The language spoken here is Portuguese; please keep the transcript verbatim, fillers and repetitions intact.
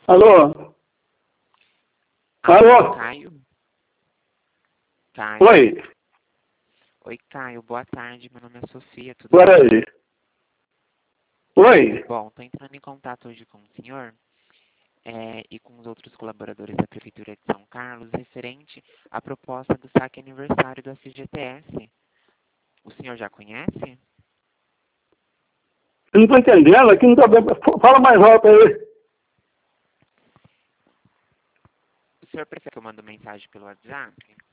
Alô? Alô? Caio? Caio? Oi? Oi, Caio. Boa tarde. Meu nome é Sofia. Tudo Agora bem? aí. Oi? Bom, estou entrando em contato hoje com o senhor é, e com os outros colaboradores da Prefeitura de São Carlos referente à proposta do saque aniversário do F G T S. O senhor já conhece? Eu não estou entendendo, aqui não está bem. Fala mais alto aí. O senhor prefere que eu mando mensagem pelo WhatsApp?